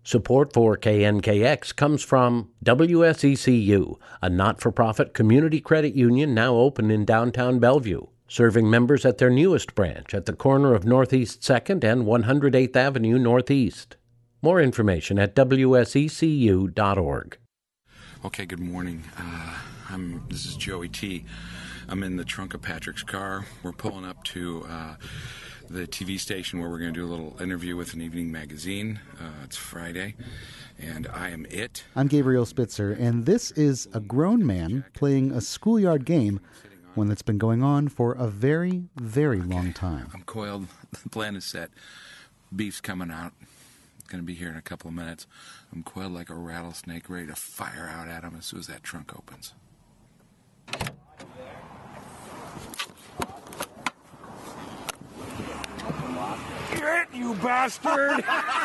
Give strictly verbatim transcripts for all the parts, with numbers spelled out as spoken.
Support for K N K X comes from W S E C U, a not-for-profit community credit union now open in downtown Bellevue, serving members at their newest branch at the corner of Northeast second and one hundred eighth Avenue Northeast. More information at W S E C U dot org. Okay, good morning. Uh, I'm. This is Joey T. I'm in the trunk of Patrick's car. We're pulling up to uh, the T V station where we're going to do a little interview with an evening magazine. Uh, it's Friday, and I am it. I'm Gabriel Spitzer, and this is a grown man playing a schoolyard game, one that's been going on for a very, very okay. long time. I'm coiled. The plan is set. Beef's coming out. Going to be here in a couple of minutes. I'm coiled like a rattlesnake, ready to fire out at him as soon as that trunk opens. Get you bastard!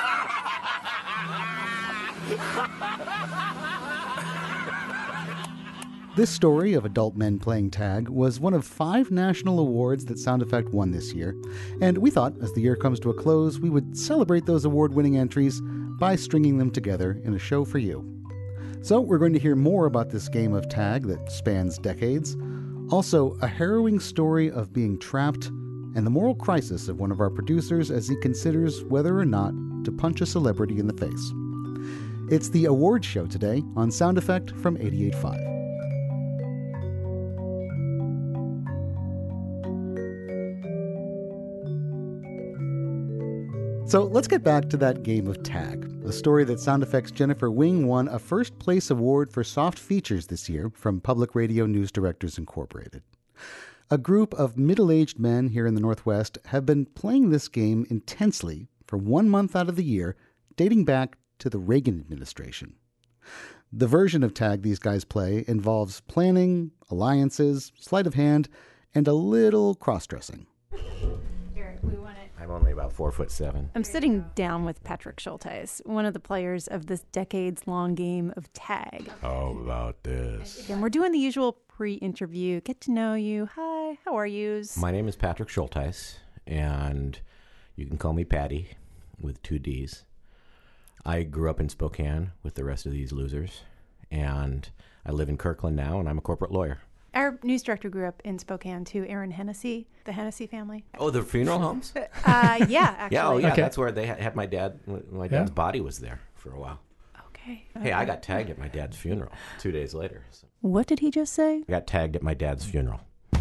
This story of adult men playing tag was one of five national awards that Sound Effect won this year, and we thought, as the year comes to a close, we would celebrate those award-winning entries by stringing them together in a show for you. So we're going to hear more about this game of tag that spans decades, also a harrowing story of being trapped, and the moral crisis of one of our producers as he considers whether or not to punch a celebrity in the face. It's the award show today on Sound Effect from eighty-eight point five. So let's get back to that game of tag, a story that Sound Effects' Jennifer Wing won a first place award for soft features this year from Public Radio News Directors Incorporated. A group of middle-aged men here in the Northwest have been playing this game intensely for one month out of the year, dating back to the Reagan administration. The version of tag these guys play involves planning, alliances, sleight of hand, and a little cross-dressing. I'm only about four foot seven. I'm sitting down with Patrick Schulteis, one of the players of this decades-long game of tag. How about this? And we're doing the usual pre-interview, get to know you. Hi, how are yous? My name is Patrick Schulteis, and you can call me Patty with two D's. I grew up in Spokane with the rest of these losers, and I live in Kirkland now, and I'm a corporate lawyer. Our news director grew up in Spokane, too, Aaron Hennessy, the Hennessy family. Oh, the funeral homes? uh, yeah, actually. Yeah, oh, yeah, okay. That's where they had, had my dad, my dad's Yeah. body was there for a while. Okay. Hey, I got tagged at my dad's funeral two days later. So. What did he just say? I got tagged at my dad's funeral.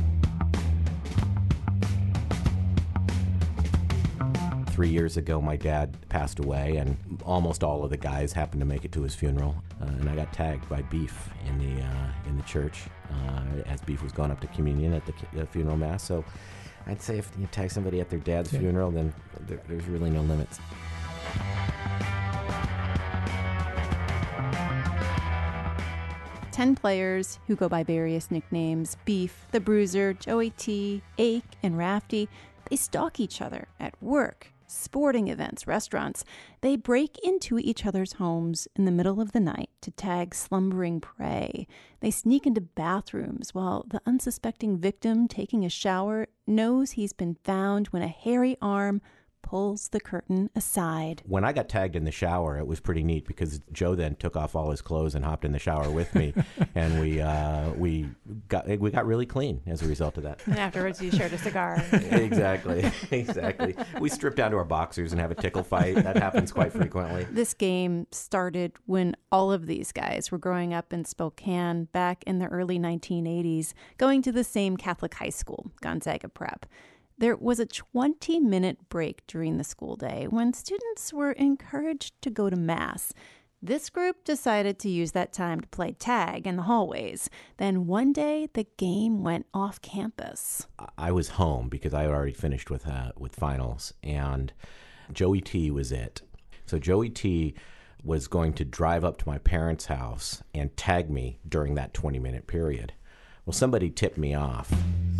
Three years ago, my dad passed away, and almost all of the guys happened to make it to his funeral. Uh, and I got tagged by Beef in the uh, in the church uh, as Beef was going up to communion at the, the funeral mass. So I'd say if you tag somebody at their dad's Yeah. funeral, then there, there's really no limits. Ten players who go by various nicknames: Beef, the Bruiser, Joey T, Ake, and Rafty. They stalk each other at work, sporting events, restaurants. They break into each other's homes in the middle of the night to tag slumbering prey. They sneak into bathrooms while the unsuspecting victim taking a shower knows he's been found when a hairy arm pulls the curtain aside. When I got tagged in the shower, it was pretty neat because Joe then took off all his clothes and hopped in the shower with me, and we uh, we got we got really clean as a result of that. And afterwards, you shared a cigar. Exactly, exactly. We strip down to our boxers and have a tickle fight. That happens quite frequently. This game started when all of these guys were growing up in Spokane back in the early nineteen eighties, going to the same Catholic high school, Gonzaga Prep. There was a twenty-minute break during the school day when students were encouraged to go to Mass. This group decided to use that time to play tag in the hallways. Then one day, the game went off campus. I was home because I had already finished with uh, with finals, and Joey T was it. So Joey T was going to drive up to my parents' house and tag me during that twenty-minute period. Well, somebody tipped me off.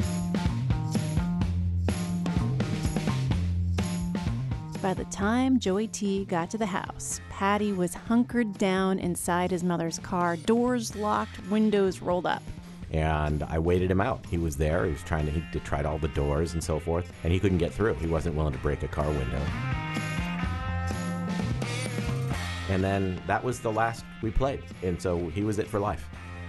By the time Joey T got to the house, Patty was hunkered down inside his mother's car, doors locked, windows rolled up. And I waited him out. He was there. He was trying to, he tried all the doors and so forth, and he couldn't get through. He wasn't willing to break a car window. And then that was the last we played. And so he was it for life.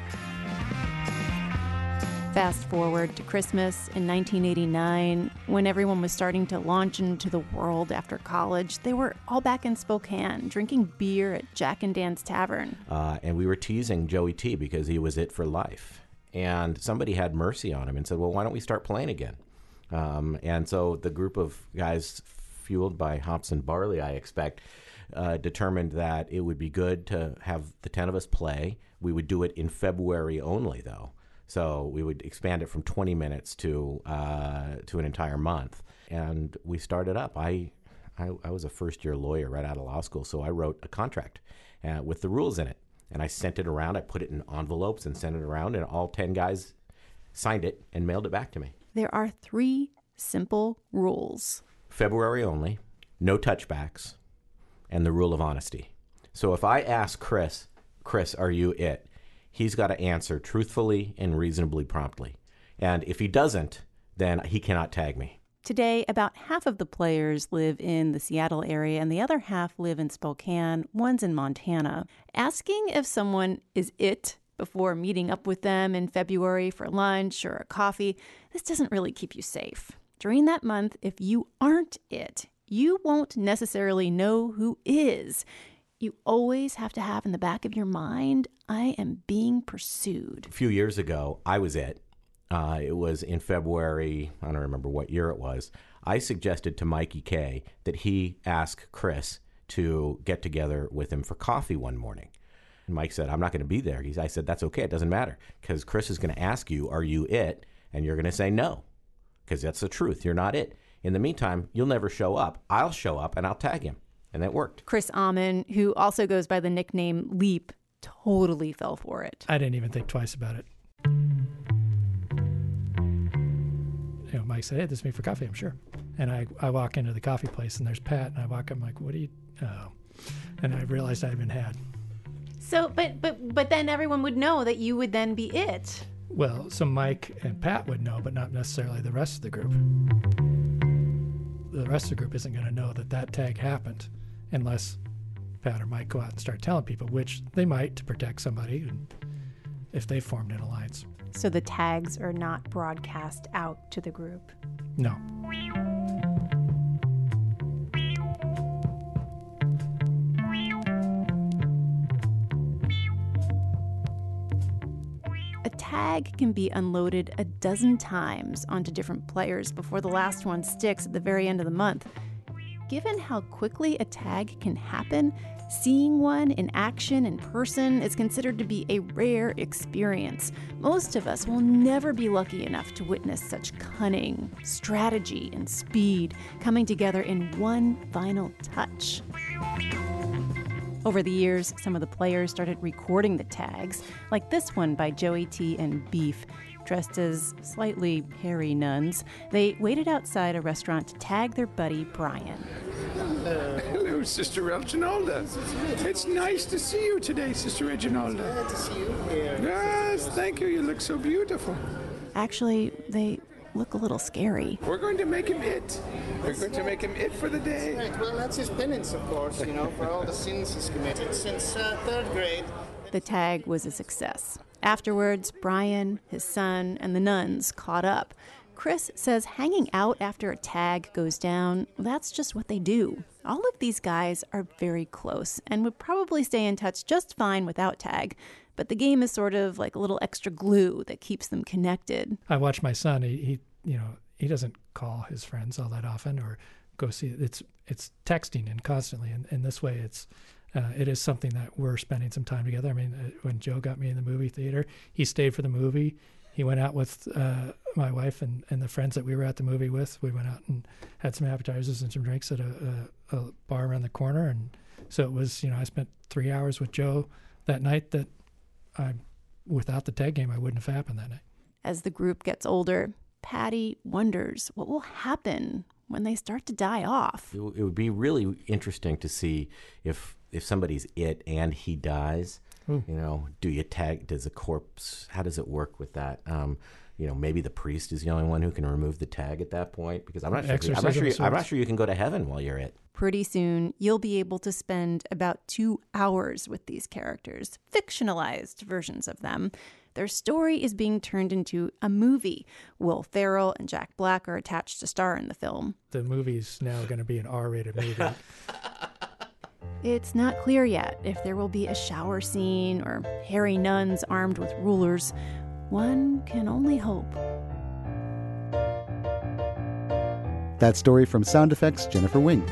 Fast forward to Christmas in nineteen eighty-nine, when everyone was starting to launch into the world after college. They were all back in Spokane, drinking beer at Jack and Dan's Tavern. Uh, and we were teasing Joey T because he was it for life. And somebody had mercy on him and said, well, why don't we start playing again? Um, and so the group of guys, fueled by hops and barley, I expect, uh, determined that it would be good to have the ten of us play. We would do it in February only, though. So we would expand it from twenty minutes to uh, to an entire month. And we started up. I, I, I was a first-year lawyer right out of law school, so I wrote a contract uh, with the rules in it. And I sent it around. I put it in envelopes and sent it around, and all ten guys signed it and mailed it back to me. There are three simple rules. February only, no touchbacks, and the rule of honesty. So if I ask Chris, Chris, are you it? He's got to answer truthfully and reasonably promptly. And if he doesn't, then he cannot tag me. Today, about half of the players live in the Seattle area and the other half live in Spokane. One's in Montana. Asking if someone is it before meeting up with them in February for lunch or a coffee, this doesn't really keep you safe. During that month, if you aren't it, you won't necessarily know who is. You always have to have in the back of your mind, I am being pursued. A few years ago, I was it. Uh, it was in February, I don't remember what year it was. I suggested to Mikey K that he ask Chris to get together with him for coffee one morning. And Mike said, I'm not going to be there. He, I said, that's okay. It doesn't matter because Chris is going to ask you, are you it? And you're going to say no because that's the truth. You're not it. In the meantime, you'll never show up. I'll show up and I'll tag him. And that worked. Chris Amon, who also goes by the nickname Leap, totally fell for it. I didn't even think twice about it. You know, Mike said, hey, this is me for coffee, I'm sure. And I, I walk into the coffee place and there's Pat and I walk up, I'm like, what do you, oh. And I realized I'd been had. So, but, but, but then everyone would know that you would then be it. Well, so Mike and Pat would know, but not necessarily the rest of the group. The rest of the group isn't going to know that that tag happened unless Pat or Mike go out and start telling people, which they might to protect somebody if they formed an alliance. So the tags are not broadcast out to the group? No. A tag can be unloaded a dozen times onto different players before the last one sticks at the very end of the month. Given how quickly a tag can happen, seeing one in action in person is considered to be a rare experience. Most of us will never be lucky enough to witness such cunning, strategy, and speed coming together in one final touch. Over the years, some of the players started recording the tags, like this one by Joey T and Beef. Dressed as slightly hairy nuns, they waited outside a restaurant to tag their buddy Brian. Hello. Hello, Sister Reginalda. It's nice to see you today, Sister Reginalda. Glad to see you here. Yes, thank you. You look so beautiful. Actually, they look a little scary. We're going to make him it. We're going to make him it for the day. Right, well, that's his penance, of course, you know, for all the sins he's committed since uh, third grade. The tag was a success. Afterwards, Brian, his son, and the nuns caught up. Chris says hanging out after a tag goes down, that's just what they do. All of these guys are very close and would probably stay in touch just fine without tag, but the game is sort of like a little extra glue that keeps them connected. I watch my son, he, he you know, he doesn't call his friends all that often or go see it. It's, it's texting and constantly, and, and this way it's, Uh, it is something that we're spending some time together. I mean, uh, when Joe got me in the movie theater, he stayed for the movie. He went out with uh, my wife and, and the friends that we were at the movie with. We went out and had some appetizers and some drinks at a, a, a bar around the corner. And so it was, you know, I spent three hours with Joe that night that I, without the tag game, I wouldn't have happened that night. As the group gets older, Patty wonders what will happen when they start to die off. It, w- it would be really interesting to see if if somebody's it and he dies. Ooh. You know, do you tag, does a corpse, how does it work with that? Um, you know, maybe the priest is the only one who can remove the tag at that point, because I'm not sure. I'm Exorcism not sure. of I'm not sorts. sure you can go to heaven while you're it. Pretty soon, you'll be able to spend about two hours with these characters, fictionalized versions of them. Their story is being turned into a movie. Will Ferrell and Jack Black are attached to star in the film. The movie's now going to be an R-rated movie. It's not clear yet if there will be a shower scene or hairy nuns armed with rulers. One can only hope. That story from Sound Effects, Jennifer Wing.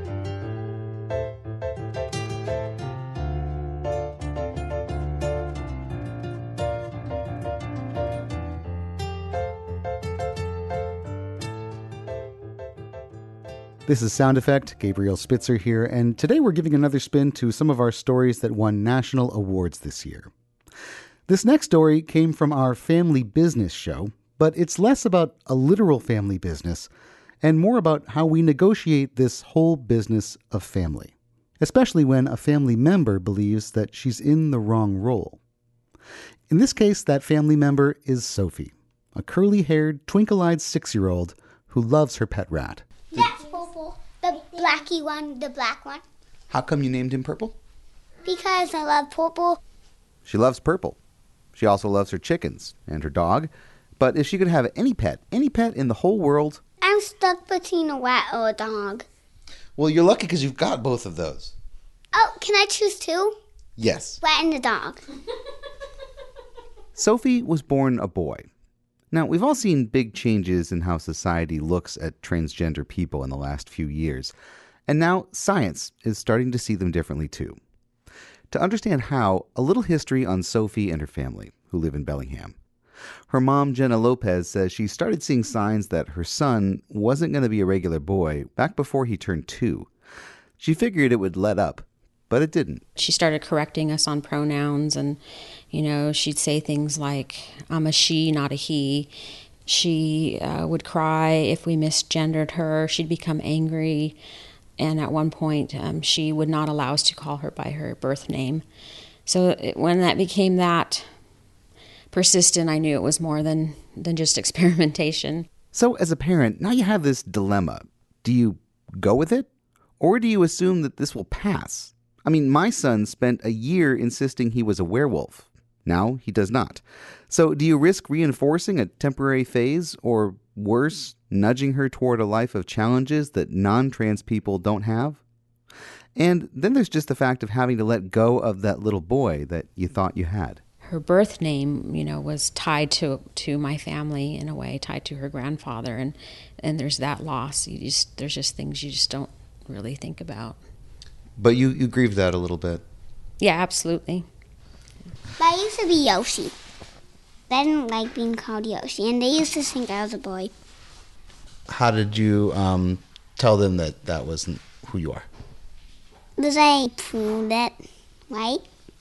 This is Sound Effect, Gabriel Spitzer here, and today we're giving another spin to some of our stories that won national awards this year. This next story came from our family business show, but it's less about a literal family business and more about how we negotiate this whole business of family, especially when a family member believes that she's in the wrong role. In this case, that family member is Sophie, a curly-haired, twinkle-eyed six-year-old who loves her pet rat. That's Purple, the blacky one, the black one. How come you named him Purple? Because I love Purple. She loves Purple. She also loves her chickens and her dog. But if she could have any pet, any pet in the whole world... I'm stuck between a rat or a dog. Well, you're lucky because you've got both of those. Oh, can I choose two? Yes. Rat and a dog. Sophie was born a boy. Now, we've all seen big changes in how society looks at transgender people in the last few years, and now science is starting to see them differently too. To understand how, a little history on Sophie and her family, who live in Bellingham. Her mom, Jenna Lopez, says she started seeing signs that her son wasn't going to be a regular boy back before he turned two. She figured it would let up, but it didn't. She started correcting us on pronouns, and, you know, she'd say things like, I'm a she, not a he. She uh, would cry if we misgendered her. She'd become angry, and at one point, um, she would not allow us to call her by her birth name. So it, when that became that persistent, I knew it was more than, than just experimentation. So as a parent, now you have this dilemma. Do you go with it, or do you assume that this will pass? I mean, my son spent a year insisting he was a werewolf. Now he does not. So do you risk reinforcing a temporary phase, or worse, nudging her toward a life of challenges that non-trans people don't have? And then there's just the fact of having to let go of that little boy that you thought you had. Her birth name, you know, was tied to to my family in a way, tied to her grandfather, and, and there's that loss. You just there's just things you just don't really think about. But you, you grieved that a little bit. Yeah, absolutely. But I used to be Yoshi. I didn't like being called Yoshi, and they used to think I was a boy. How did you um, tell them that that wasn't who you are? Because I proved it, right?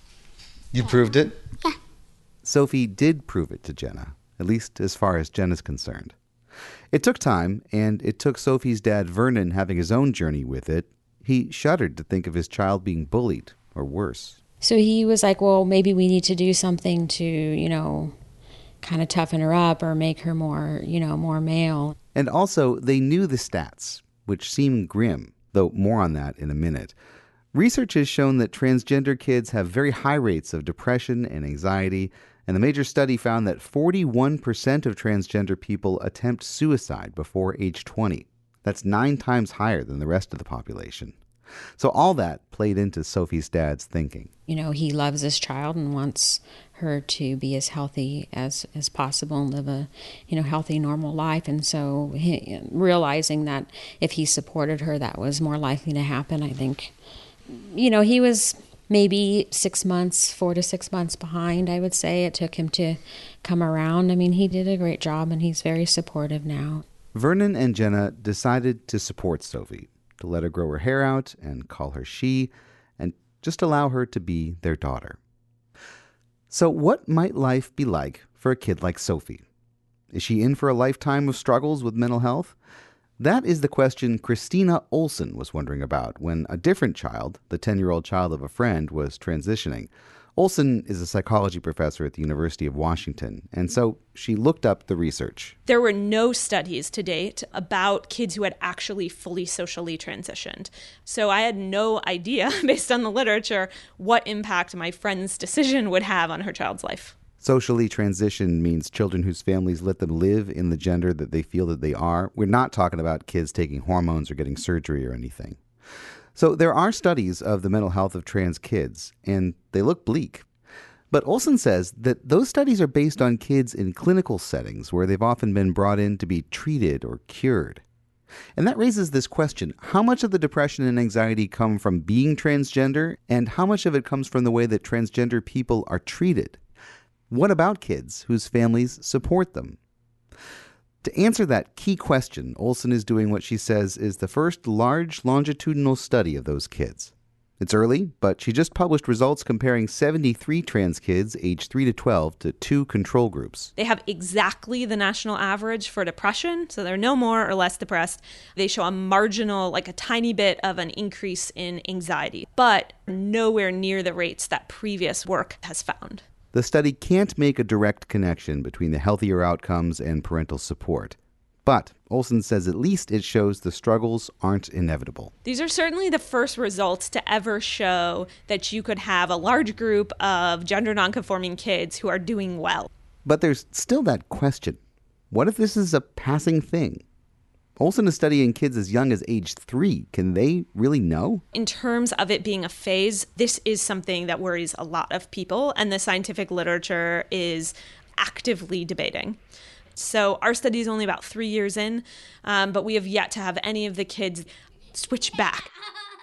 You proved it? Yeah. Sophie did prove it to Jenna, at least as far as Jenna's concerned. It took time, and it took Sophie's dad, Vernon, having his own journey with it. He shuddered to think of his child being bullied, or worse. So he was like, well, maybe we need to do something to, you know, kind of toughen her up or make her more, you know, more male. And also, they knew the stats, which seemed grim, though more on that in a minute. Research has shown that transgender kids have very high rates of depression and anxiety, and the major study found that forty-one percent of transgender people attempt suicide before age twenty. That's nine times higher than the rest of the population. So all that played into Sophie's dad's thinking. You know, he loves this child and wants her to be as healthy as, as possible and live a, you know, healthy, normal life. And so he, realizing that if he supported her, that was more likely to happen, I think. You know, he was maybe six months, four to six months behind, I would say. It took him to come around. I mean, he did a great job, and he's very supportive now. Vernon and Jenna decided to support Sophie, to let her grow her hair out and call her she, and just allow her to be their daughter. So what might life be like for a kid like Sophie? Is she in for a lifetime of struggles with mental health? That is the question Christina Olsen was wondering about when a different child, the ten-year-old child of a friend, was transitioning. Olson is a psychology professor at the University of Washington, and so she looked up the research. There were no studies to date about kids who had actually fully socially transitioned. So I had no idea, based on the literature, what impact my friend's decision would have on her child's life. Socially transitioned means children whose families let them live in the gender that they feel that they are. We're not talking about kids taking hormones or getting surgery or anything. So there are studies of the mental health of trans kids, and they look bleak. But Olson says that those studies are based on kids in clinical settings where they've often been brought in to be treated or cured. And that raises this question: how much of the depression and anxiety come from being transgender, and how much of it comes from the way that transgender people are treated? What about kids whose families support them? To answer that key question, Olson is doing what she says is the first large longitudinal study of those kids. It's early, but she just published results comparing seventy-three trans kids aged three to twelve to two control groups. They have exactly the national average for depression, so they're no more or less depressed. They show a marginal, like a tiny bit of an increase in anxiety, but nowhere near the rates that previous work has found. The study can't make a direct connection between the healthier outcomes and parental support. But Olson says at least it shows the struggles aren't inevitable. These are certainly the first results to ever show that you could have a large group of gender nonconforming kids who are doing well. But there's still that question. What if this is a passing thing? Olson is studying kids as young as age three. Can they really know? In terms of it being a phase, this is something that worries a lot of people, and the scientific literature is actively debating. So our study is only about three years in, um, but we have yet to have any of the kids switch back.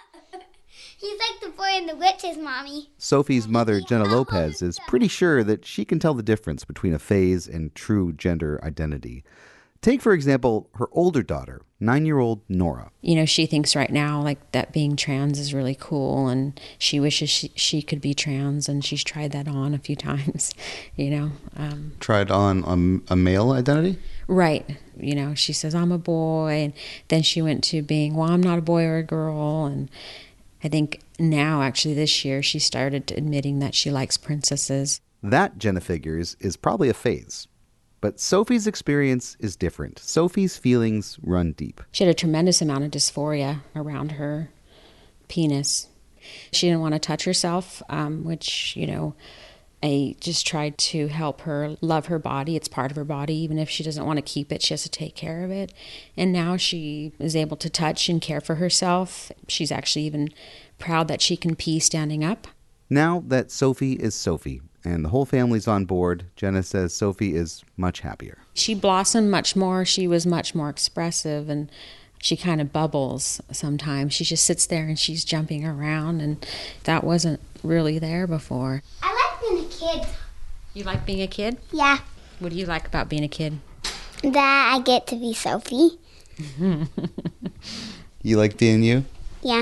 He's like the boy in the witches, Mommy. Sophie's mother, Jenna Lopez, is pretty sure that she can tell the difference between a phase and true gender identity. Take, for example, her older daughter, nine-year-old Nora. You know, she thinks right now, like, that being trans is really cool, and she wishes she, she could be trans, and she's tried that on a few times, you know. Um, tried on a, a male identity? Right. You know, she says, I'm a boy, and then she went to being, well, I'm not a boy or a girl, and I think now, actually, this year, she started admitting that she likes princesses. That, Jenna figures, is probably a phase. But Sophie's experience is different. Sophie's feelings run deep. She had a tremendous amount of dysphoria around her penis. She didn't want to touch herself, um, which, you know, I just tried to help her love her body. It's part of her body. Even if she doesn't want to keep it, she has to take care of it. And now she is able to touch and care for herself. She's actually even proud that she can pee standing up. Now that Sophie is Sophie, and the whole family's on board, Jenna says Sophie is much happier. She blossomed much more. She was much more expressive, and she kind of bubbles sometimes. She just sits there and she's jumping around, and that wasn't really there before. I like being a kid. You like being a kid? Yeah. What do you like about being a kid? That I get to be Sophie. You like being you? Yeah.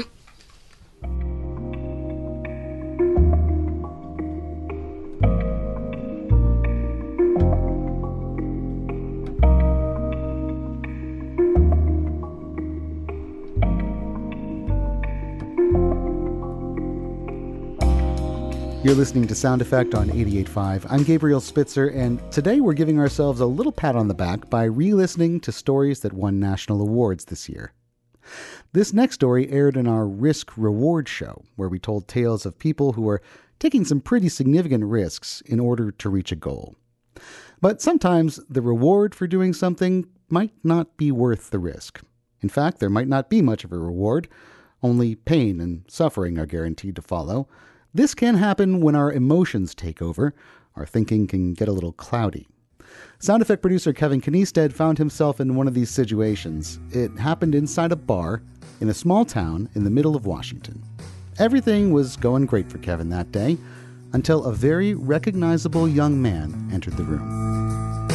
You're listening to Sound Effect on eighty-eight point five. I'm Gabriel Spitzer, and today we're giving ourselves a little pat on the back by re-listening to stories that won national awards this year. This next story aired in our Risk Reward show, where we told tales of people who are taking some pretty significant risks in order to reach a goal. But sometimes the reward for doing something might not be worth the risk. In fact, there might not be much of a reward. Only pain and suffering are guaranteed to follow. This can happen when our emotions take over. Our thinking can get a little cloudy. Sound effect producer Kevin Kniested found himself in one of these situations. It happened inside a bar in a small town in the middle of Washington. Everything was going great for Kevin that day until a very recognizable young man entered the room.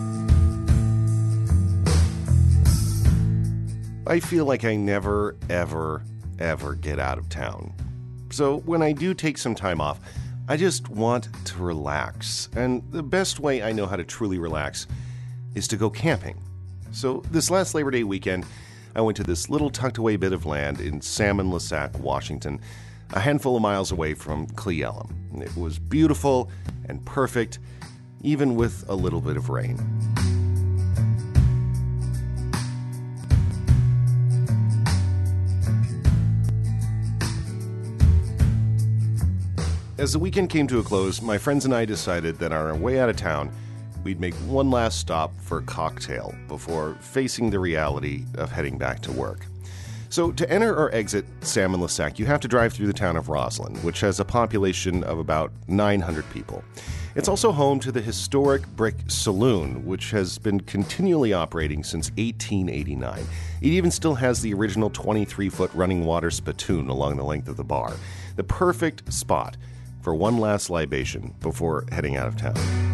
I feel like I never, ever, ever get out of town. So when I do take some time off, I just want to relax. And the best way I know how to truly relax is to go camping. So this last Labor Day weekend, I went to this little tucked away bit of land in Salmon-Lesac, Washington, a handful of miles away from Cle Elum. It was beautiful and perfect, even with a little bit of rain. As the weekend came to a close, my friends and I decided that on our way out of town, we'd make one last stop for a cocktail before facing the reality of heading back to work. So to enter or exit Salmon-Lesac, you have to drive through the town of Roslyn, which has a population of about nine hundred people. It's also home to the historic Brick Saloon, which has been continually operating since eighteen eighty-nine. It even still has the original twenty-three foot running water spittoon along the length of the bar. The perfect spot for one last libation before heading out of town.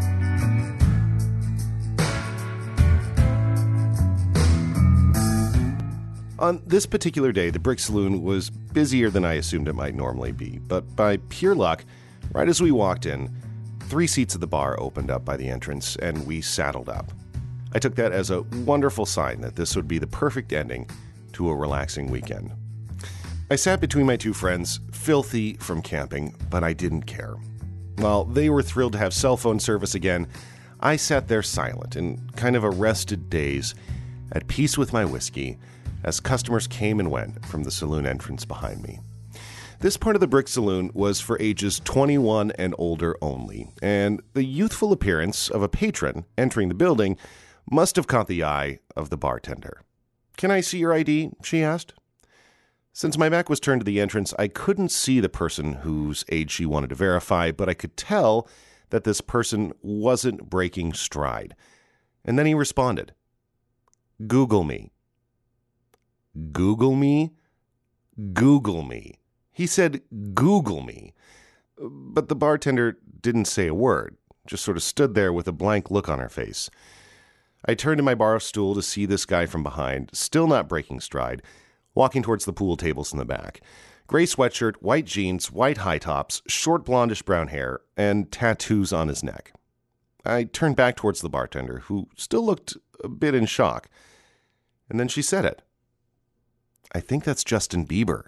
On this particular day, the Brick Saloon was busier than I assumed it might normally be, but by pure luck, right as we walked in, three seats at the bar opened up by the entrance, and we saddled up. I took that as a wonderful sign that this would be the perfect ending to a relaxing weekend. I sat between my two friends, filthy from camping, but I didn't care. While they were thrilled to have cell phone service again, I sat there silent, in kind of a rested daze, at peace with my whiskey, as customers came and went from the saloon entrance behind me. This part of the Brick Saloon was for ages twenty-one and older only, and the youthful appearance of a patron entering the building must have caught the eye of the bartender. "Can I see your I D?" she asked. Since my back was turned to the entrance, I couldn't see the person whose age she wanted to verify, but I could tell that this person wasn't breaking stride. And then he responded, "Google me." Google me? Google me. He said, "Google me." But the bartender didn't say a word, just sort of stood there with a blank look on her face. I turned to my bar stool to see this guy from behind, still not breaking stride, walking towards the pool tables in the back. Gray sweatshirt, white jeans, white high tops, short blondish brown hair, and tattoos on his neck. I turned back towards the bartender, who still looked a bit in shock. And then she said it. "I think that's Justin Bieber."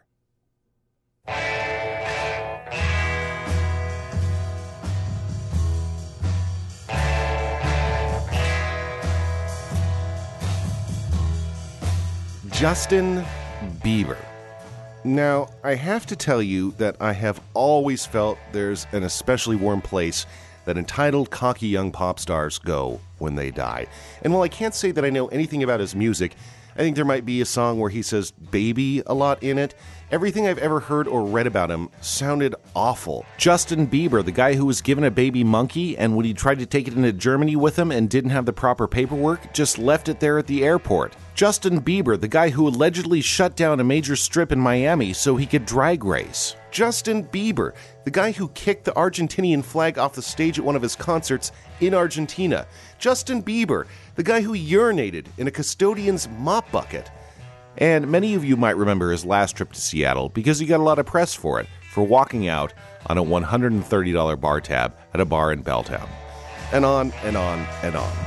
Justin Bieber. Now, I have to tell you that I have always felt there's an especially warm place that entitled, cocky young pop stars go when they die. And while I can't say that I know anything about his music, I think there might be a song where he says baby a lot in it. Everything I've ever heard or read about him sounded awful. Justin Bieber, the guy who was given a baby monkey, and when he tried to take it into Germany with him and didn't have the proper paperwork, just left it there at the airport. Justin Bieber, the guy who allegedly shut down a major strip in Miami so he could drag race. Justin Bieber, the guy who kicked the Argentinian flag off the stage at one of his concerts in Argentina. Justin Bieber, the guy who urinated in a custodian's mop bucket. And many of you might remember his last trip to Seattle because he got a lot of press for it, for walking out on a one hundred thirty dollars bar tab at a bar in Belltown. And on and on and on.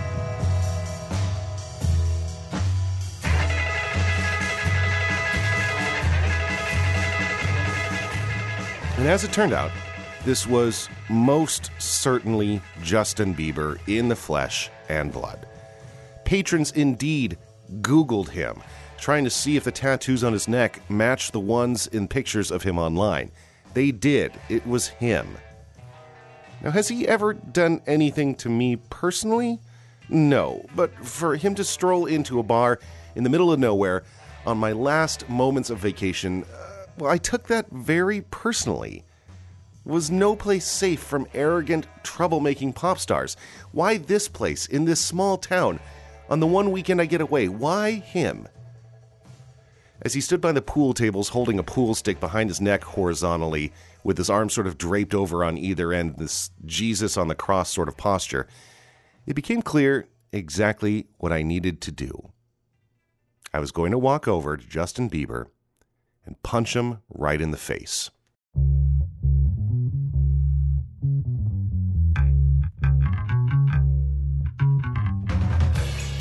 And as it turned out, this was most certainly Justin Bieber in the flesh and blood. Patrons indeed Googled him, trying to see if the tattoos on his neck matched the ones in pictures of him online. They did. It was him. Now, has he ever done anything to me personally? No, but for him to stroll into a bar in the middle of nowhere on my last moments of vacation, uh, well, I took that very personally. Was no place safe from arrogant, troublemaking pop stars? Why this place, in this small town, on the one weekend I get away? Why him? As he stood by the pool tables holding a pool stick behind his neck horizontally, with his arms sort of draped over on either end, this Jesus on the cross sort of posture, it became clear exactly what I needed to do. I was going to walk over to Justin Bieber and punch him right in the face.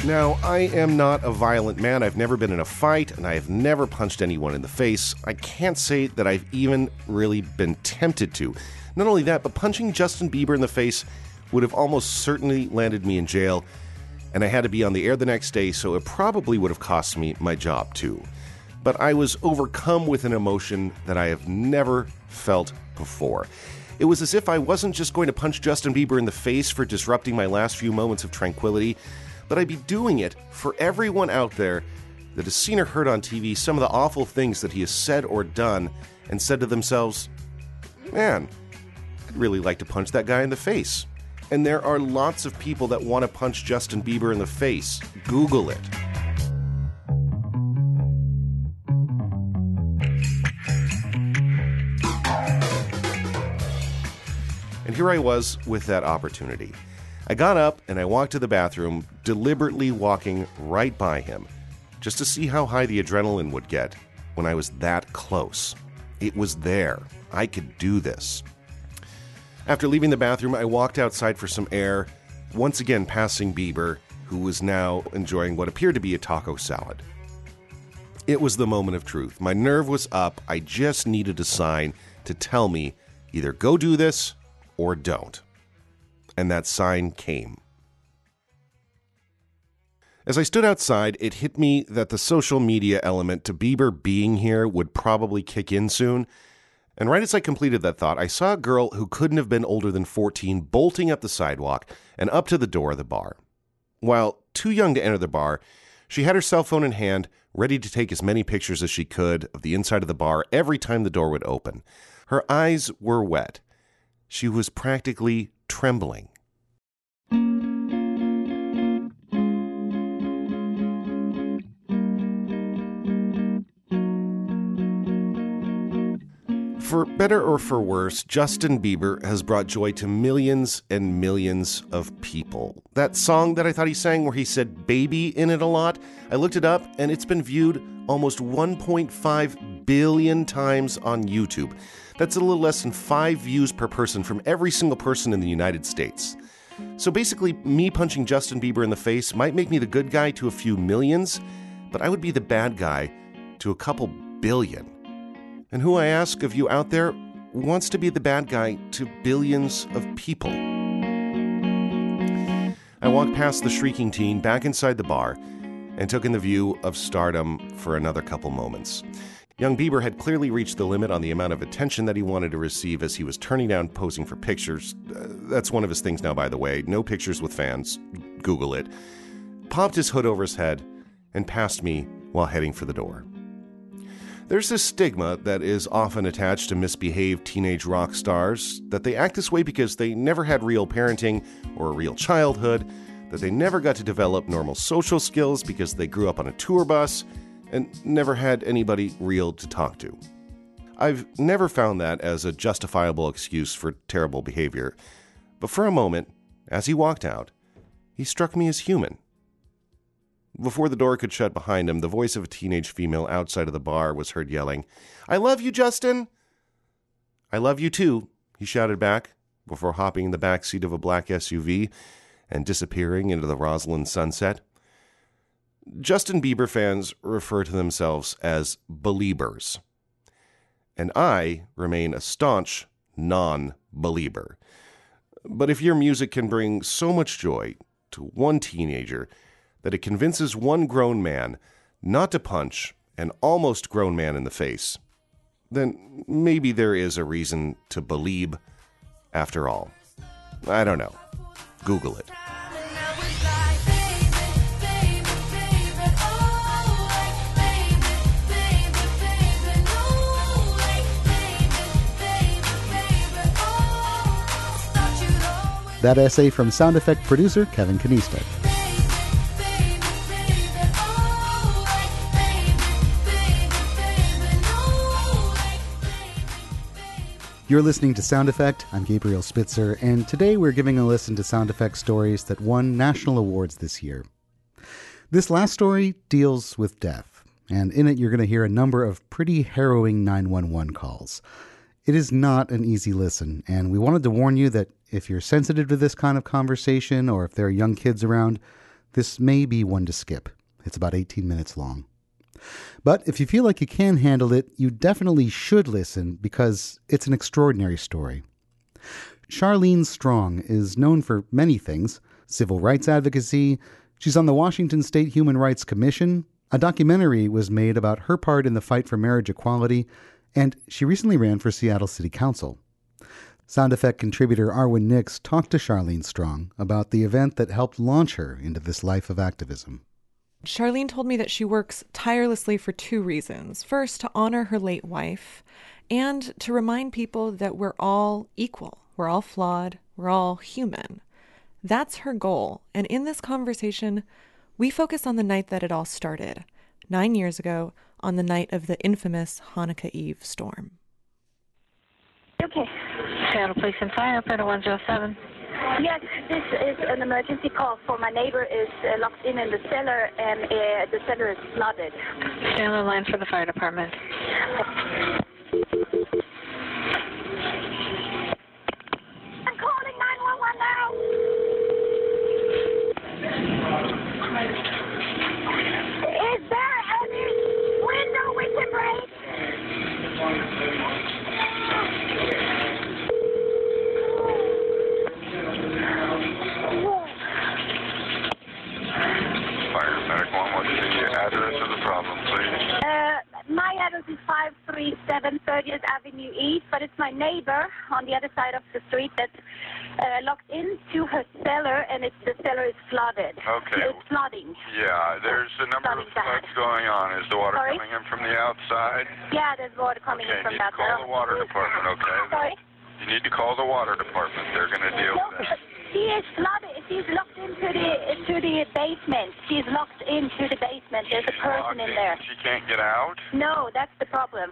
Now, I am not a violent man. I've never been in a fight, and I have never punched anyone in the face. I can't say that I've even really been tempted to. Not only that, but punching Justin Bieber in the face would have almost certainly landed me in jail, and I had to be on the air the next day, so it probably would have cost me my job too. But I was overcome with an emotion that I have never felt before. It was as if I wasn't just going to punch Justin Bieber in the face for disrupting my last few moments of tranquility, but I'd be doing it for everyone out there that has seen or heard on T V some of the awful things that he has said or done and said to themselves, man, I'd really like to punch that guy in the face. And there are lots of people that want to punch Justin Bieber in the face. Google it. And here I was with that opportunity. I got up and I walked to the bathroom, deliberately walking right by him, just to see how high the adrenaline would get when I was that close. It was there. I could do this. After leaving the bathroom, I walked outside for some air, once again passing Bieber, who was now enjoying what appeared to be a taco salad. It was the moment of truth. My nerve was up. I just needed a sign to tell me either go do this or don't. And that sign came. As I stood outside, it hit me that the social media element to Bieber being here would probably kick in soon. And right as I completed that thought, I saw a girl who couldn't have been older than fourteen bolting up the sidewalk and up to the door of the bar. While too young to enter the bar, she had her cell phone in hand, ready to take as many pictures as she could of the inside of the bar every time the door would open. Her eyes were wet. She was practically trembling. For better or for worse, Justin Bieber has brought joy to millions and millions of people. That song that I thought he sang where he said baby in it a lot, I looked it up and it's been viewed almost one point five billion times on YouTube. That's a little less than five views per person from every single person in the United States. So basically, me punching Justin Bieber in the face might make me the good guy to a few millions, but I would be the bad guy to a couple billion. And who, I ask of you out there, wants to be the bad guy to billions of people? I walked past the shrieking teen back inside the bar and took in the view of stardom for another couple moments. Young Bieber had clearly reached the limit on the amount of attention that he wanted to receive as he was turning down posing for pictures. Uh, that's one of his things now, by the way. No pictures with fans. Google it. Popped his hood over his head and passed me while heading for the door. There's this stigma that is often attached to misbehaved teenage rock stars, that they act this way because they never had real parenting or a real childhood, that they never got to develop normal social skills because they grew up on a tour bus, and never had anybody real to talk to. I've never found that as a justifiable excuse for terrible behavior, but for a moment, as he walked out, he struck me as human. Before the door could shut behind him, the voice of a teenage female outside of the bar was heard yelling, "I love you, Justin!" "I love you too," he shouted back, before hopping in the back seat of a black S U V and disappearing into the Roslyn sunset. Justin Bieber fans refer to themselves as Beliebers, and I remain a staunch non-belieber. But if your music can bring so much joy to one teenager that it convinces one grown man not to punch an almost grown man in the face, then maybe there is a reason to believe after all. I don't know. Google it. That essay from sound effect producer Kevin Kniestek. You're listening to Sound Effect. I'm Gabriel Spitzer, and today we're giving a listen to sound effect stories that won national awards this year. This last story deals with death, and in it you're going to hear a number of pretty harrowing nine one one calls. It is not an easy listen, and we wanted to warn you that if you're sensitive to this kind of conversation, or if there are young kids around, this may be one to skip. It's about eighteen minutes long. But if you feel like you can handle it, you definitely should listen because it's an extraordinary story. Charlene Strong is known for many things: civil rights advocacy. She's on the Washington State Human Rights Commission. A documentary was made about her part in the fight for marriage equality, and she recently ran for Seattle City Council. Sound effect contributor Arwen Nix talked to Charlene Strong about the event that helped launch her into this life of activism. Charlene told me that she works tirelessly for two reasons. First, to honor her late wife, and to remind people that we're all equal. We're all flawed. We're all human. That's her goal. And in this conversation, we focus on the night that it all started, nine years ago, on the night of the infamous Hanukkah Eve storm. Okay. Seattle Police and Fire, Operator one zero seven. Yes, this is an emergency call for my neighbor is uh, locked in in the cellar and uh, the cellar is flooded. Stay on the line for the fire department. I'm calling nine one one now. Is there any window we can break? Medic one, what's the address of the problem, please? Uh, my address is five three seven thirtieth Avenue East, but it's my neighbor on the other side of the street that's uh, locked into her cellar, and it's, the cellar is flooded. Okay. It's flooding. Yeah, there's a number of floods going on. Is the water Sorry? coming in from the outside? Yeah, there's water coming okay, in from you need that to call side. the water department, okay? Sorry? You need to call the water department. They're going to deal No, with that. she is flooded. She's locked into the into the basement. She's locked into the basement. There's a person in there. She can't get out? No, that's the problem.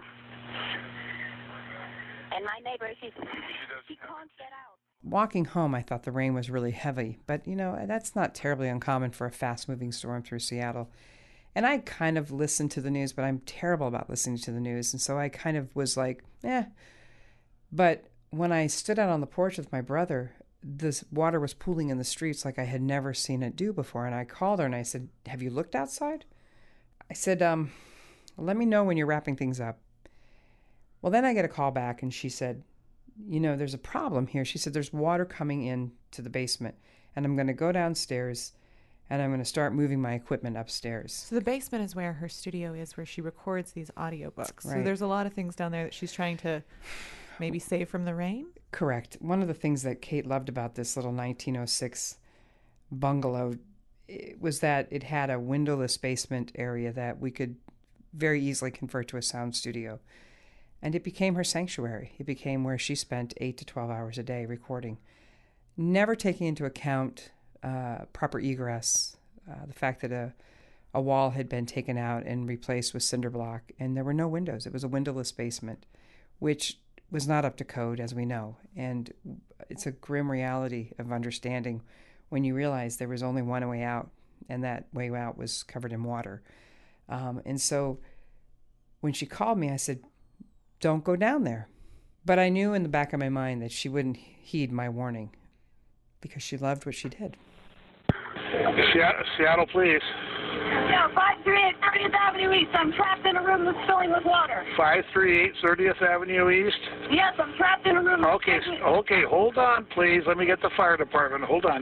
And my neighbor, she's, she can't get out. Walking home, I thought the rain was really heavy, but, you know, that's not terribly uncommon for a fast-moving storm through Seattle. And I kind of listened to the news, but I'm terrible about listening to the news, and so I kind of was like, eh. But when I stood out on the porch with my brother, this water was pooling in the streets like I had never seen it do before, and I called her and I said, have you looked outside? I said, um, let me know when you're wrapping things up. Well, then I get a call back, and she said, you know, there's a problem here. She said, there's water coming in to the basement, and I'm going to go downstairs, and I'm going to start moving my equipment upstairs. So the basement is where her studio is, where she records these audiobooks. Right. So there's a lot of things down there that she's trying to maybe save from the rain? Correct. One of the things that Kate loved about this little nineteen oh six bungalow was that it had a windowless basement area that we could very easily convert to a sound studio. And it became her sanctuary. It became where she spent eight to twelve hours a day recording, never taking into account uh, proper egress, uh, the fact that a, a wall had been taken out and replaced with cinder block, and there were no windows. It was a windowless basement, which was not up to code, as we know. And it's a grim reality of understanding when you realize there was only one way out, and that way out was covered in water. Um, and so when she called me, I said, don't go down there. But I knew in the back of my mind that she wouldn't heed my warning because she loved what she did. Seattle, Seattle Police. Yeah, five three eight thirtieth Avenue East. I'm trapped in a room that's filling with water. five three eight thirtieth Avenue East? Yes, I'm trapped in a room. Okay, okay, hold on, please. Let me get the fire department. Hold on.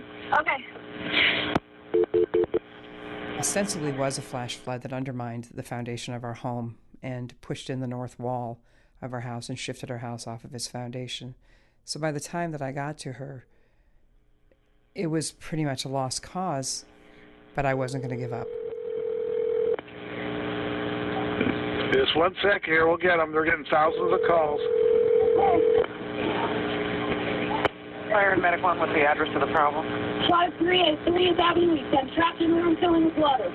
Okay. Ostensibly was a flash flood that undermined the foundation of our home and pushed in the north wall of our house and shifted our house off of its foundation. So by the time that I got to her, it was pretty much a lost cause, but I wasn't going to give up. Just one sec here. We'll get them. They're getting thousands of calls. Fire and Medic one, what's the address of the problem? five three eight thirtieth Avenue East. I'm trapped in a room filling with water.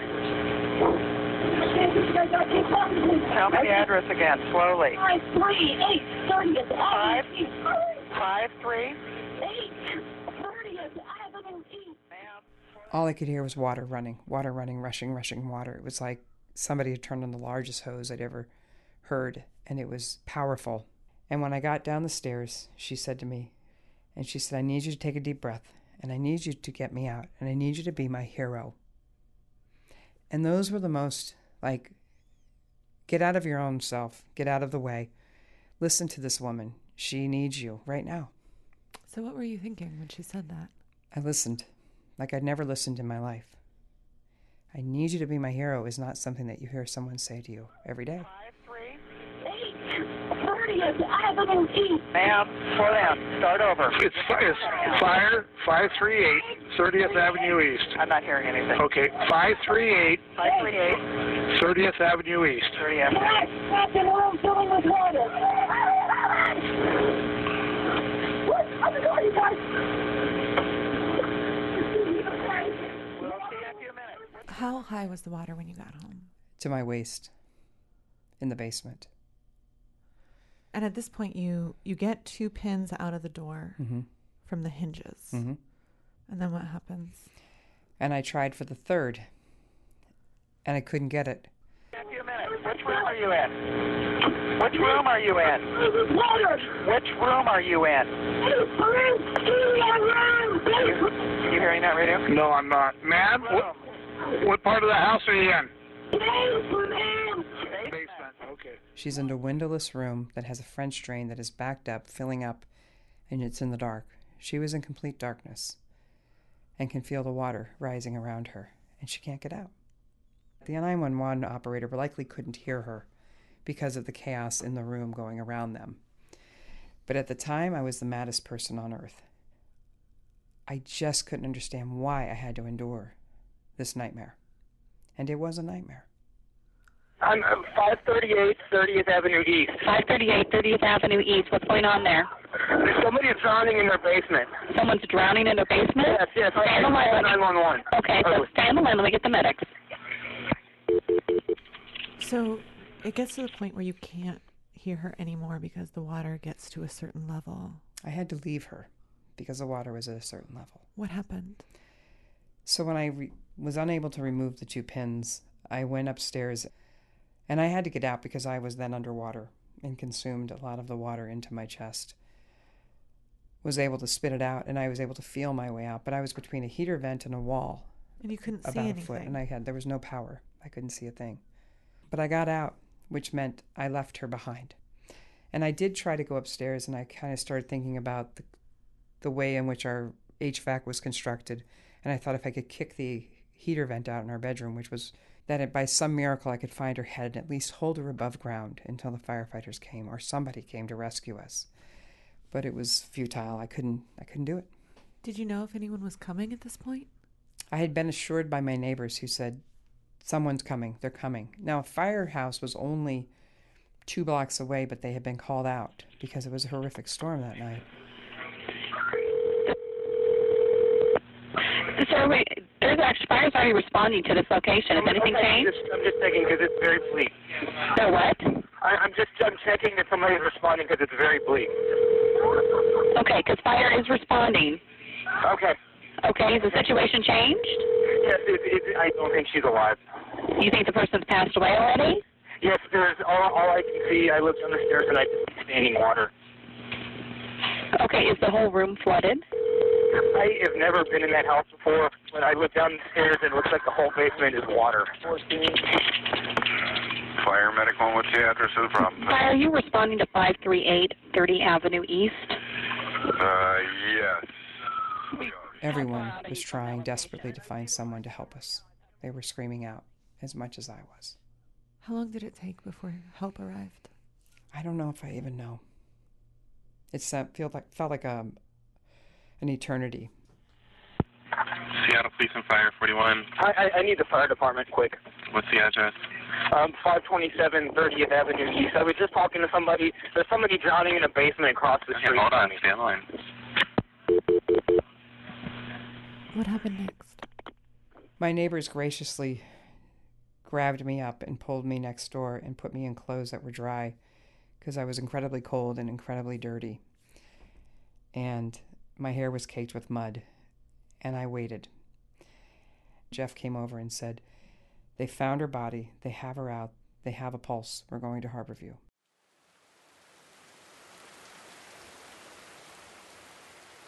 Tell me the address again, slowly. five three eight thirtieth Avenue East. five three eight thirtieth Avenue East. All I could hear was water running, water running, rushing, rushing water. It was like somebody had turned on the largest hose I'd ever heard, and it was powerful. And when I got down the stairs, she said to me, and she said, I need you to take a deep breath, and I need you to get me out, and I need you to be my hero. And those were the most, like, get out of your own self, get out of the way. Listen to this woman. She needs you right now. So what were you thinking when she said that? I listened like I'd never listened in my life. I need you to be my hero is not something that you hear someone say to you every day. thirtieth Avenue East. Ma'am, slow down. Start over. It's, it's fire five three eight thirtieth Avenue East. I'm not hearing anything. Okay, five three eight five three eight thirtieth Avenue East. thirtieth Avenue. Back in the room filling with water. What? I'm going, you guys. How high was the water when you got home? To my waist. In the basement. And at this point, you, you get two pins out of the door mm-hmm. from the hinges. Mm-hmm. And then what happens? And I tried for the third. And I couldn't get it. Which room are you in? Which room are you in? Which room are you in? Are you hearing that radio? No, I'm not. Ma'am, what, what part of the house are you in? Basement. Okay. She's in a windowless room that has a French drain that is backed up, filling up, and it's in the dark. She was in complete darkness and can feel the water rising around her, and she can't get out. The nine one one operator likely couldn't hear her because of the chaos in the room going around them. But at the time, I was the maddest person on earth. I just couldn't understand why I had to endure this nightmare. And it was a nightmare. I'm five thirty-eight thirtieth Avenue East. five thirty-eight thirtieth Avenue East. What's going on there? Somebody's drowning in their basement. Someone's drowning in their basement? Yes, yes. Stay on the line. nine one one. Okay, so stay on the line. Let me get the medics. So it gets to the point where you can't hear her anymore because the water gets to a certain level. I had to leave her because the water was at a certain level. What happened? So when I re- was unable to remove the two pins, I went upstairs and I had to get out because I was then underwater and consumed a lot of the water into my chest. Was able to spit it out and I was able to feel my way out, but I was between a heater vent and a wall. And you couldn't see about anything. a foot, and I had there was no power. I couldn't see a thing. But I got out, which meant I left her behind. And I did try to go upstairs, and I kind of started thinking about the, the way in which our H V A C was constructed. And I thought if I could kick the heater vent out in our bedroom, which was that it, by some miracle I could find her head and at least hold her above ground until the firefighters came or somebody came to rescue us. But it was futile. I couldn't. I couldn't do it. Did you know if anyone was coming at this point? I had been assured by my neighbors who said, someone's coming, they're coming. Now, Firehouse was only two blocks away, but they had been called out because it was a horrific storm that night. Sir, wait, there's actually fire's already responding to this location. Has anything changed? I'm just, I'm just checking because it's very bleak. So what? I, I'm just I'm checking that somebody's responding because it's very bleak. Okay, because fire is responding. Okay. Okay, has the situation changed? Yes, it, it, I don't think she's alive. You think the person's passed away already? Yes, there's all, all I can see. I looked down the stairs and I just see standing water. Okay, is the whole room flooded? I have never been in that house before. When I look down the stairs, it looks like the whole basement is water. Fire medic one, what's the address of the problem? Fire, are you responding to five three eight thirtieth Avenue East? Uh, yes. Everyone was trying desperately to find someone to help us. They were screaming out as much as I was. How long did it take before help arrived? I don't know if I even know. It felt like, felt like a, an eternity. Seattle Police and Fire forty-one. I, I, I need the fire department quick. What's the address? Um, five twenty-seven thirtieth Avenue East. I was just talking to somebody. There's somebody drowning in a basement across the Okay, street. hold on, stay on the line. What happened next? My neighbors graciously grabbed me up and pulled me next door and put me in clothes that were dry because I was incredibly cold and incredibly dirty. And my hair was caked with mud. And I waited. Jeff came over and said, they found her body. They have her out. They have a pulse. We're going to Harborview.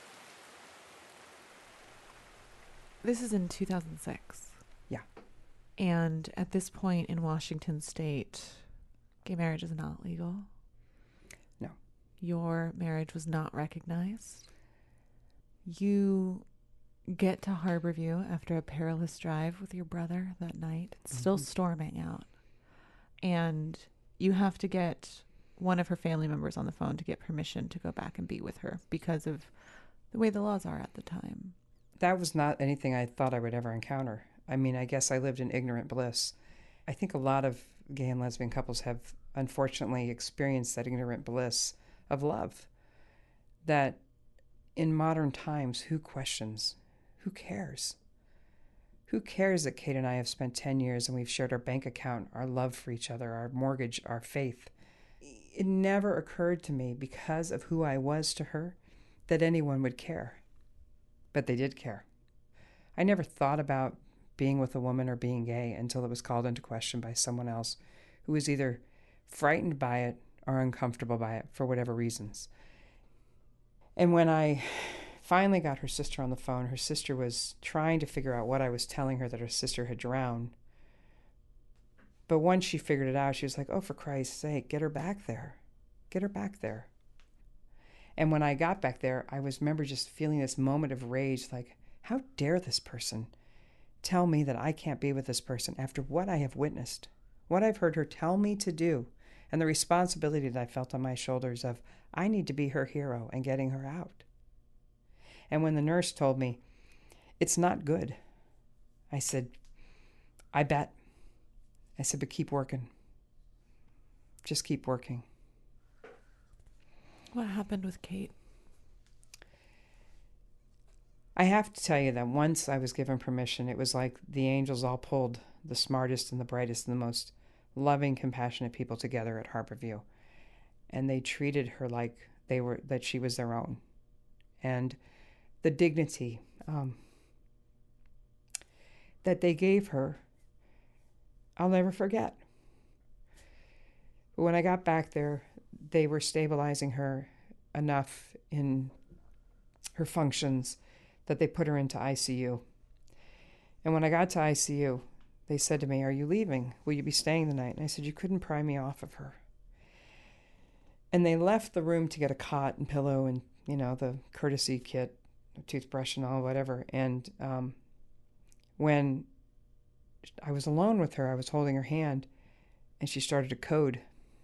This is in two thousand six. Yeah. And at this point in Washington State, gay marriage is not legal. No. Your marriage was not recognized. You get to Harborview after a perilous drive with your brother that night. It's still Mhm. storming out. And you have to get one of her family members on the phone to get permission to go back and be with her because of the way the laws are at the time. That was not anything I thought I would ever encounter. I mean, I guess I lived in ignorant bliss. I think a lot of gay and lesbian couples have unfortunately experienced that ignorant bliss of love. That in modern times, who questions? Who cares? Who cares that Kate and I have spent ten years and we've shared our bank account, our love for each other, our mortgage, our faith? It never occurred to me, because of who I was to her, that anyone would care. But they did care. I never thought about being with a woman or being gay until it was called into question by someone else who was either frightened by it or uncomfortable by it for whatever reasons. And when I finally got her sister on the phone, her sister was trying to figure out what I was telling her, that her sister had drowned. But once she figured it out, she was like, oh, for Christ's sake, get her back there. Get her back there. And when I got back there, I was remember just feeling this moment of rage, like, how dare this person tell me that I can't be with this person after what I have witnessed, what I've heard her tell me to do, and the responsibility that I felt on my shoulders of, I need to be her hero and getting her out. And when the nurse told me, it's not good, I said, I bet. I said, but keep working. Just keep working. What happened with Kate? I have to tell you that once I was given permission, it was like the angels all pulled the smartest and the brightest and the most loving, compassionate people together at Harborview. And they treated her like they were, that she was their own. And the dignity um, that they gave her, I'll never forget. But when I got back there, they were stabilizing her enough in her functions that they put her into I C U. And when I got to I C U, they said to me, are you leaving? Will you be staying the night? And I said, you couldn't pry me off of her. And they left the room to get a cot and pillow and, you know, the courtesy kit, a toothbrush and all, whatever. And um, when I was alone with her, I was holding her hand, and she started to code.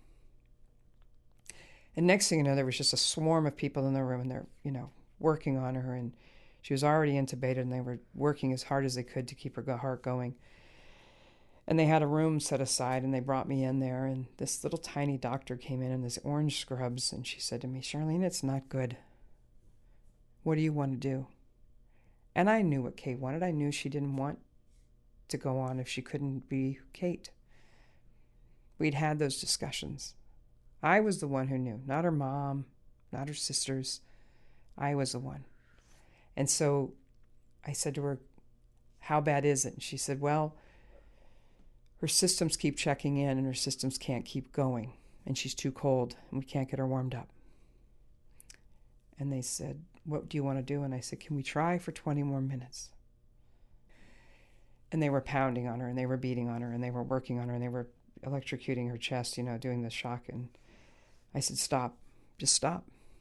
And next thing you know, there was just a swarm of people in the room, and they're, you know, working on her, and she was already intubated, and they were working as hard as they could to keep her heart going. And they had a room set aside, and they brought me in there, and this little tiny doctor came in in this orange scrubs, and she said to me, Charlene, it's not good. What do you want to do? And I knew what Kate wanted. I knew she didn't want to go on if she couldn't be Kate. We'd had those discussions. I was the one who knew, not her mom, not her sisters. I was the one. And so I said to her, how bad is it? And she said, well, her systems keep checking in and her systems can't keep going. And she's too cold and we can't get her warmed up. And they said, what do you want to do? And I said, can we try for twenty more minutes? And they were pounding on her and they were beating on her and they were working on her and they were electrocuting her chest, you know, doing the shock. And I said, stop, just stop.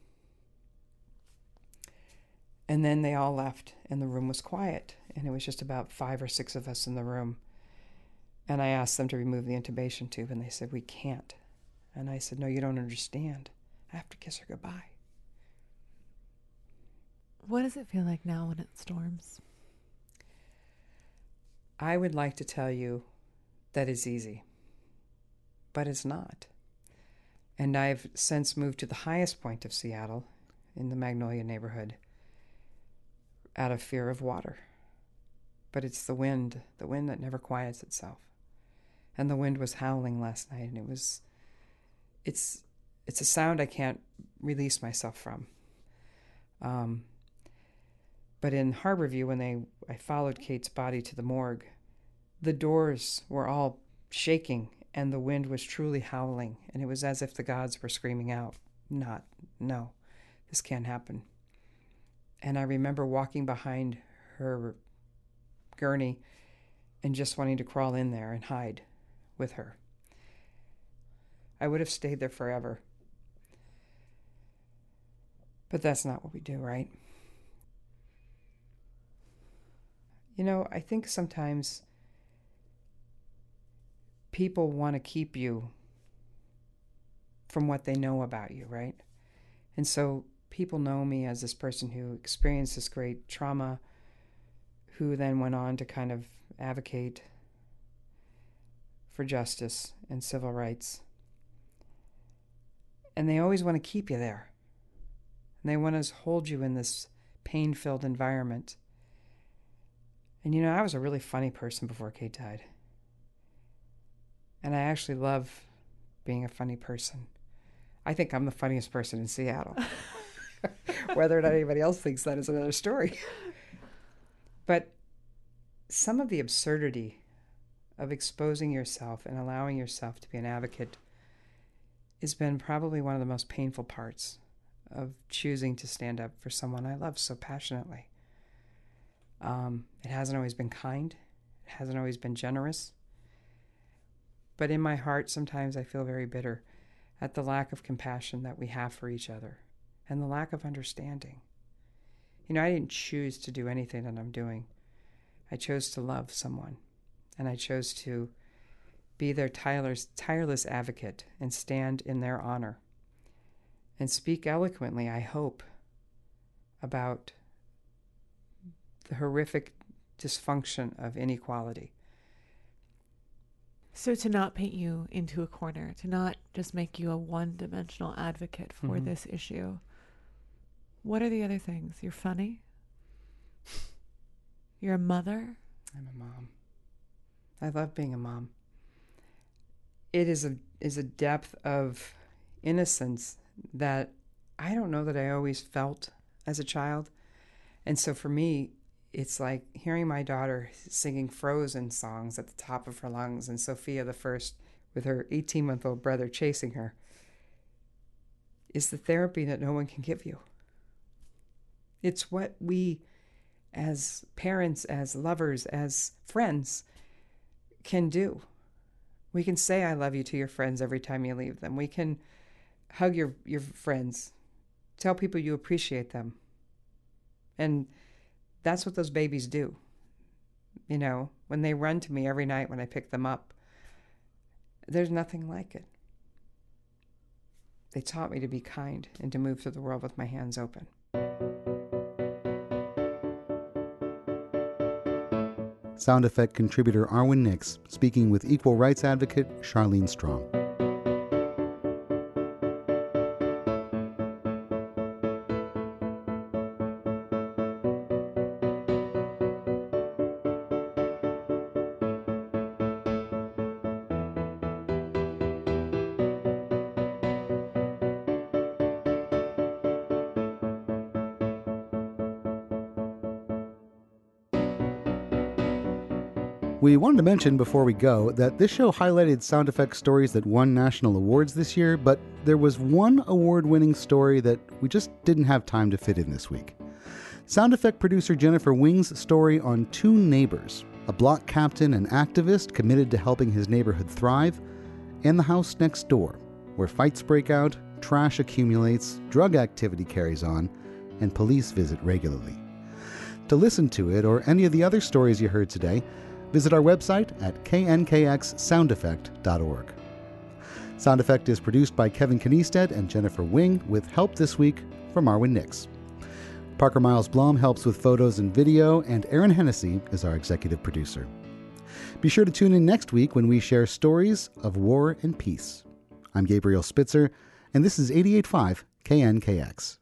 And then they all left and the room was quiet. And it was just about five or six of us in the room. And I asked them to remove the intubation tube and they said, we can't. And I said, no, you don't understand. I have to kiss her goodbye. What does it feel like now when it storms? I would like to tell you that it's easy, but it's not. And I've since moved to the highest point of Seattle in the Magnolia neighborhood out of fear of water. But it's the wind, the wind that never quiets itself. And the wind was howling last night, and it was, it's, it's a sound I can't release myself from. Um, But in Harborview, when they I followed Kate's body to the morgue, the doors were all shaking and the wind was truly howling. And it was as if the gods were screaming out, not, no, this can't happen. And I remember walking behind her gurney and just wanting to crawl in there and hide with her. I would have stayed there forever. But that's not what we do, right? You know, I think sometimes people want to keep you from what they know about you, right? And so people know me as this person who experienced this great trauma, who then went on to kind of advocate for justice and civil rights. And they always want to keep you there. And they want to hold you in this pain-filled environment. And you know, I was a really funny person before Kate died. And I actually love being a funny person. I think I'm the funniest person in Seattle. Whether or not anybody else thinks that is another story. But some of the absurdity of exposing yourself and allowing yourself to be an advocate has been probably one of the most painful parts of choosing to stand up for someone I love so passionately. Um, it hasn't always been kind. It hasn't always been generous. But in my heart, sometimes I feel very bitter at the lack of compassion that we have for each other and the lack of understanding. You know, I didn't choose to do anything that I'm doing. I chose to love someone, and I chose to be their tireless, tireless advocate and stand in their honor and speak eloquently, I hope, about the horrific dysfunction of inequality. So to not paint you into a corner, to not just make you a one-dimensional advocate for Mm-hmm. this issue, what are the other things? You're funny? You're a mother? I'm a mom. I love being a mom. It is a is a depth of innocence that I don't know that I always felt as a child. And so for me, it's like hearing my daughter singing Frozen songs at the top of her lungs and Sophia the First with her eighteen-month-old brother chasing her is the therapy that no one can give you. It's what we as parents, as lovers, as friends can do. We can say I love you to your friends every time you leave them. We can hug your, your friends. Tell people you appreciate them. And that's what those babies do. You know, when they run to me every night when I pick them up, there's nothing like it. They taught me to be kind and to move through the world with my hands open. Sound effect contributor Arwen Nix speaking with equal rights advocate Charlene Strong. We wanted to mention before we go that this show highlighted sound effect stories that won national awards this year, but there was one award-winning story that we just didn't have time to fit in this week. Sound effect producer Jennifer Wing's story on Two Neighbors, a block captain and activist committed to helping his neighborhood thrive, and the house next door, where fights break out, trash accumulates, drug activity carries on, and police visit regularly. To listen to it or any of the other stories you heard today, visit our website at k n k x sound effect dot org. Sound Effect is produced by Kevin Kniested and Jennifer Wing, with help this week from Arwen Nix. Parker Miles Blom helps with photos and video, and Aaron Hennessy is our executive producer. Be sure to tune in next week when we share stories of war and peace. I'm Gabriel Spitzer, and this is eighty-eight point five K N K X.